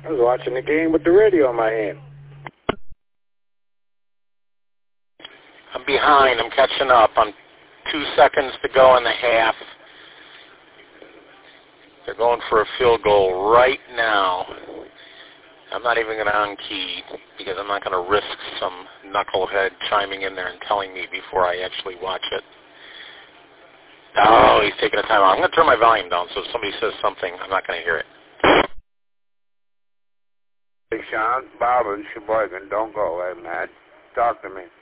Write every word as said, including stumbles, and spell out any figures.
I was watching the game with the radio in my hand. I'm behind. I'm catching up. I'm two seconds to go in the half. They're going for a field goal right now. I'm not even going to unkey because I'm not going to risk some knucklehead chiming in there and telling me before I actually watch it. Oh, he's taking a timeout. I'm going to turn my volume down so if somebody says something, I'm not going to hear it. Hey, Sean, Bob and Sheboygan, don't go away, Matt. Talk to me.